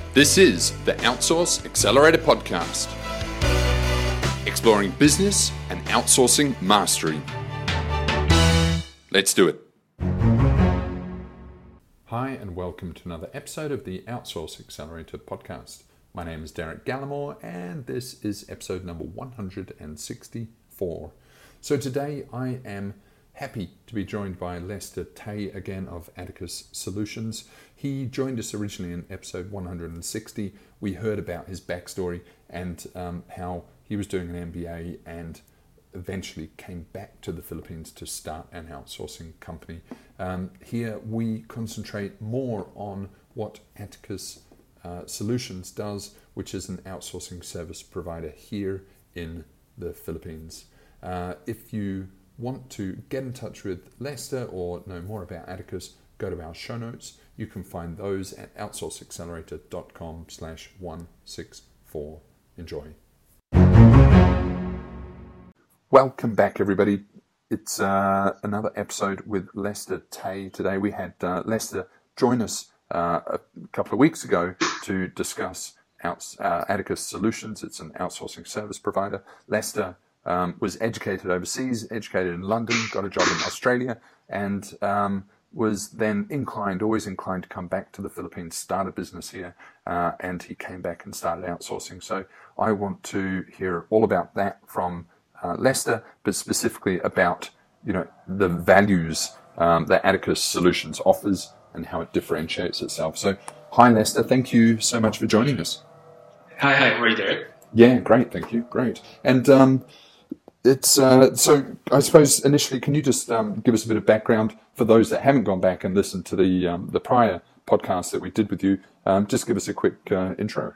This is the Outsource Accelerator Podcast, exploring business and outsourcing mastery. Let's do it. Hi, and welcome to another episode of the Outsource Accelerator Podcast. My name is Derek Gallimore, and this is episode number 164. So today I am happy to be joined by Lester Tay again of Atticus Solutions. He joined us originally in episode 160. We heard about his backstory and how he was doing an MBA and eventually came back to the Philippines to start an outsourcing company. Here we concentrate more on what Atticus Solutions does, which is an outsourcing service provider here in the Philippines. If you want to get in touch with Lester or know more about Atticus, go to our show notes. You can find those at outsourceaccelerator.com/164. Enjoy. Welcome back, everybody. It's another episode with Lester Tay. Today we had Lester join us a couple of weeks ago to discuss Atticus Solutions. It's an outsourcing service provider. Lester was educated overseas, educated in London, got a job in Australia, and was then always inclined to come back to the Philippines, start a business here, and he came back and started outsourcing. So I want to hear all about that from Lester, but specifically about the values that Atticus Solutions offers and how it differentiates itself. So hi Lester, thank you so much for joining us. Hi, how are you, Derek? Yeah, great, thank you, great. And it's so I suppose initially, can you just give us a bit of background for those that haven't gone back and listened to the prior podcast that we did with you? Just give us a quick intro.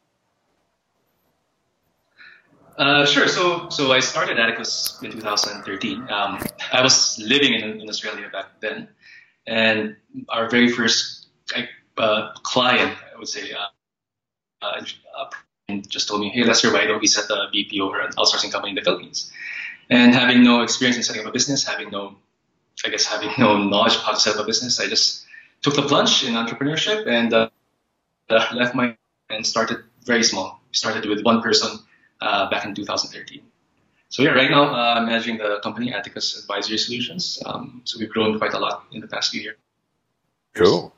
Sure. So I started Atticus in 2013. I was living in Australia back then, and our very first client, I would say, just told me, "Hey, Lester, why don't we set the BPO or an outsourcing company in the Philippines?" And having no experience in setting up a business, having no knowledge of how to set up a business, I just took the plunge in entrepreneurship and left and started very small. Started with one person back in 2013. So yeah, right now I'm managing the company Atticus Advisory Solutions. So we've grown quite a lot in the past few years. Cool.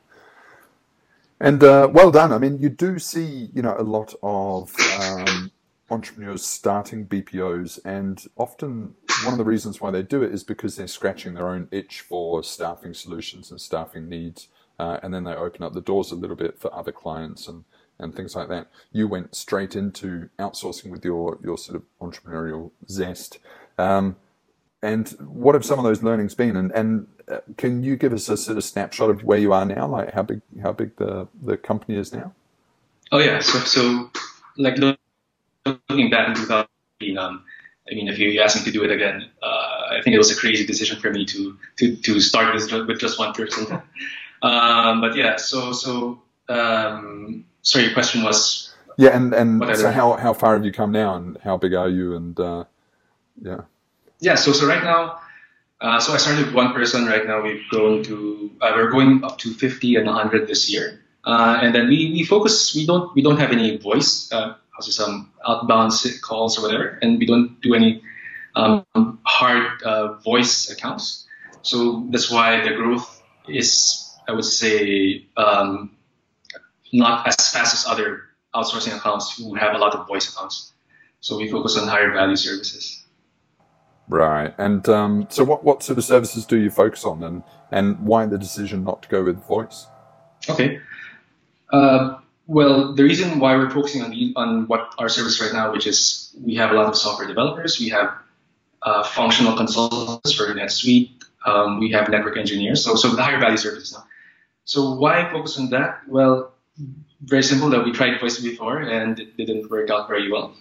And well done. I mean, you do see, a lot of entrepreneurs starting BPOs, and often one of the reasons why they do it is because they're scratching their own itch for staffing solutions and staffing needs, and then they open up the doors a little bit for other clients and things like that. You went straight into outsourcing with your sort of entrepreneurial zest. And what have some of those learnings been? And can you give us a sort of snapshot of where you are now, like how big the company is now? Oh yeah, so like looking back in 2013, I mean, if you asked me to do it again, I think it was a crazy decision for me to start this with just one person. But yeah, so sorry, your question was? Yeah, and so how far have you come now, and how big are you? And yeah. Yeah, so right now, so I started with one person. Right now, we've grown to we're going up to 50 and 100 this year, and then we focus. We don't have any voice, some outbound calls or whatever, and we don't do any hard voice accounts. So that's why the growth is, I would say, not as fast as other outsourcing accounts who have a lot of voice accounts. So we focus on higher value services. Right. And so what sort of services do you focus on, and why the decision not to go with voice? Okay. Well, the reason why we're focusing on what our service right now, which is we have a lot of software developers, we have functional consultants for NetSuite, we have network engineers, so the higher value services now. So why focus on that? Well, very simple, that we tried voice before and it didn't work out very well.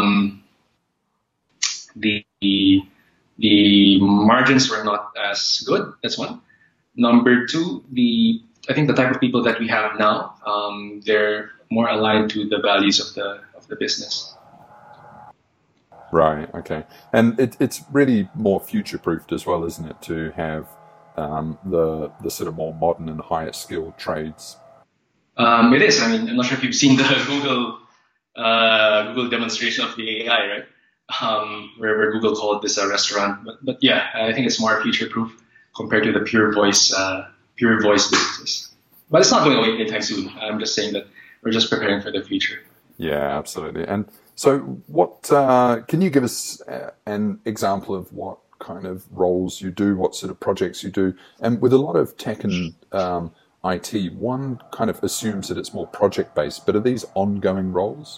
The margins were not as good. That's one. Number two, I think the type of people that we have now, they're more aligned to the values of the business. Right. Okay. And it's really more future-proofed as well, isn't it, to have the sort of more modern and higher skilled trades? It is. I mean, I'm not sure if you've seen the Google demonstration of the AI, right? Where Google called this a restaurant. But yeah, I think it's more future-proof compared to the pure voice businesses. But it's not going away anytime soon. I'm just saying that we're just preparing for the future. Yeah, absolutely. And so, what can you give us an example of what kind of roles you do, what sort of projects you do? And with a lot of tech and IT, one kind of assumes that it's more project-based, but are these ongoing roles?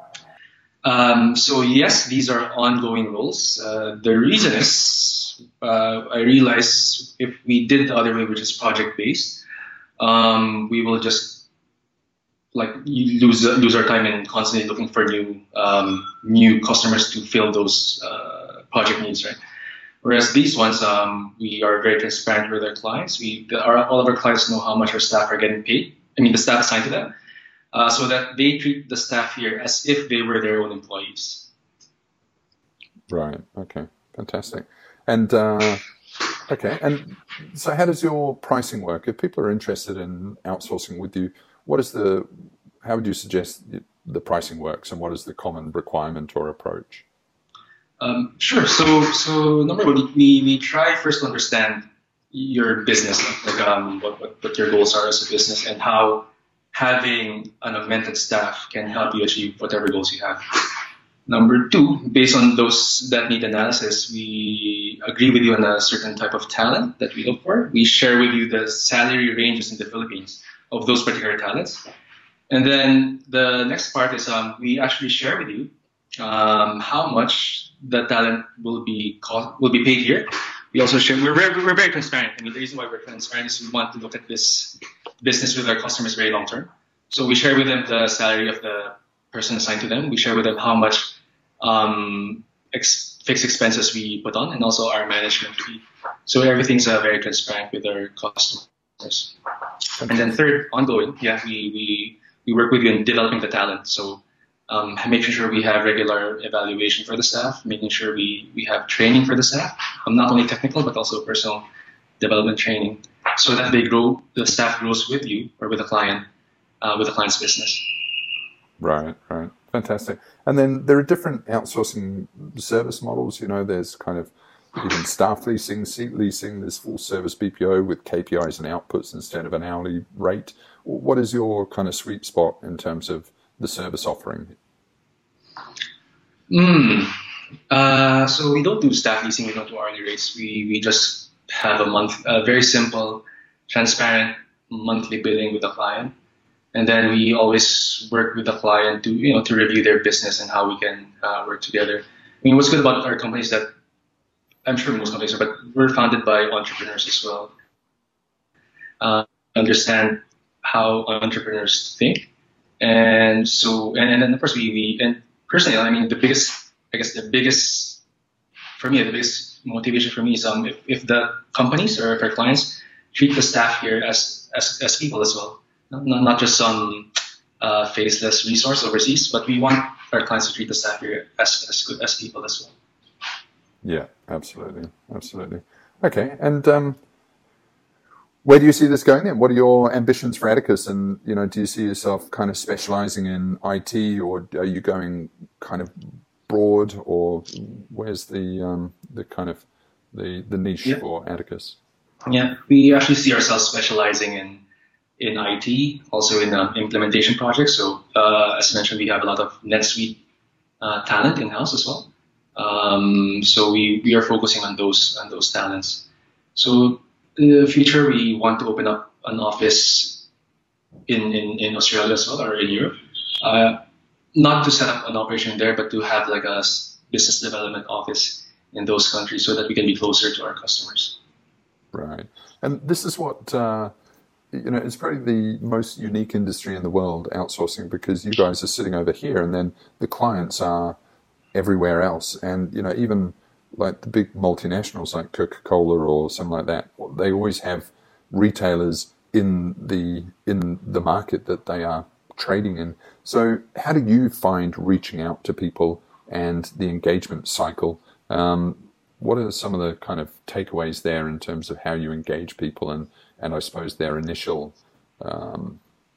So yes, these are ongoing roles. The reason is I realize if we did it the other way, which is project-based, we will just you lose our time in constantly looking for new customers to fill those project needs, right? Whereas these ones, we are very transparent with our clients. All of our clients know how much our staff are getting paid. I mean, the staff assigned to them, so that they treat the staff here as if they were their own employees. Right. Okay. Fantastic. And okay. And so, how does your pricing work? If people are interested in outsourcing with you, how would you suggest the pricing works, and what is the common requirement or approach? Sure. So number one, we try first to understand your business, what your goals are as a business, and how having an augmented staff can help you achieve whatever goals you have. Number two, based on that need analysis, we agree with you on a certain type of talent that we look for. We share with you the salary ranges in the Philippines of those particular talents. And then the next part is we actually share with you how much the talent will be paid here. We also share. We're very transparent. I mean, the reason why we're transparent is we want to look at this business with our customers very long term. So we share with them the salary of the person assigned to them. We share with them how much fixed expenses we put on, and also our management fee. So everything's very transparent with our customers. And then third, ongoing, we work with you in developing the talent. So making sure we have regular evaluation for the staff, making sure we have training for the staff, not only technical but also personal development training, so that the staff grows with you or with the client's business. Right. Fantastic. And then there are different outsourcing service models. There's kind of even staff leasing, seat leasing, there's full service BPO with KPIs and outputs instead of an hourly rate. What is your kind of sweet spot in terms of the service offering? So we don't do staff leasing, we don't do hourly rates. We just have a very simple, transparent monthly billing with the client. And then we always work with the client to review their business and how we can work together. I mean, what's good about our company is that I'm sure most companies are, but we're founded by entrepreneurs as well. Understand how entrepreneurs think, and then of course and personally, I mean, the biggest motivation for me is if the companies or if our clients treat the staff here as people as well, not just some faceless resource overseas, but we want our clients to treat the staff here as good as people as well. Yeah, absolutely. Okay, and where do you see this going then? What are your ambitions for Atticus? And do you see yourself kind of specializing in IT, or are you going kind of broad, or where's the kind of the niche for Atticus? Yeah, we actually see ourselves specializing in IT, also in implementation projects. So as mentioned, we have a lot of NetSuite talent in-house as well. So we are focusing on those talents. So in the future, we want to open up an office in Australia as well, or in Europe. Not to set up an operation there, but to have like a business development office in those countries so that we can be closer to our customers. Right. And this is what, it's probably the most unique industry in the world, outsourcing, because you guys are sitting over here and then the clients are everywhere else. And, even like the big multinationals like Coca-Cola or something like that, they always have retailers in the market that they are trading in. So how do you find reaching out to people and the engagement cycle? What are some of the kind of takeaways there in terms of how you engage people and I suppose their initial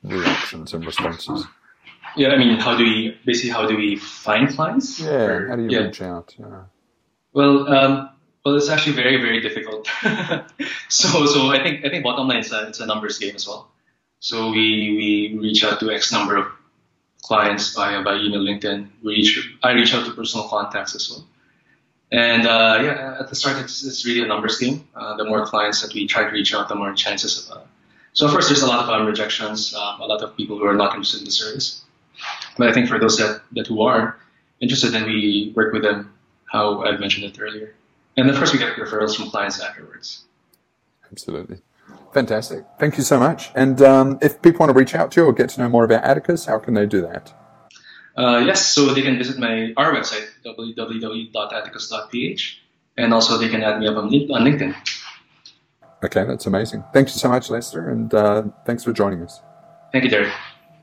reactions and responses? Yeah, I mean, how do we find clients? Yeah, how do you reach out? Yeah. Well, it's actually very, very difficult. So I think bottom line it's a numbers game as well. So we reach out to X number of clients by email, LinkedIn. I reach out to personal contacts as well. And at the start it's really a numbers game. The more clients that we try to reach out, the more chances of. So first, there's a lot of rejections, a lot of people who are not interested in the service. But I think for those that who are interested, then we work with them, how I've mentioned it earlier. And of course, we get referrals from clients afterwards. Absolutely. Fantastic. Thank you so much. And if people want to reach out to you or get to know more about Atticus, how can they do that? Yes, so they can visit our website, www.atticus.ph, and also they can add me up on LinkedIn. Okay, that's amazing. Thank you so much, Lester, and thanks for joining us. Thank you, Derek.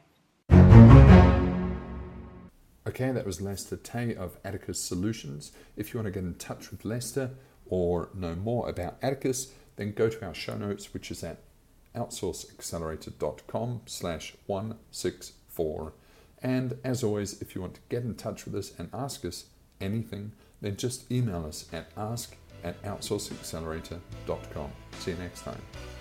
Okay, that was Lester Tay of Atticus Solutions. If you want to get in touch with Lester or know more about Atticus, then go to our show notes, which is at outsourceaccelerator.com/164. And as always, if you want to get in touch with us and ask us anything, then just email us at ask@outsourceaccelerator.com. See you next time.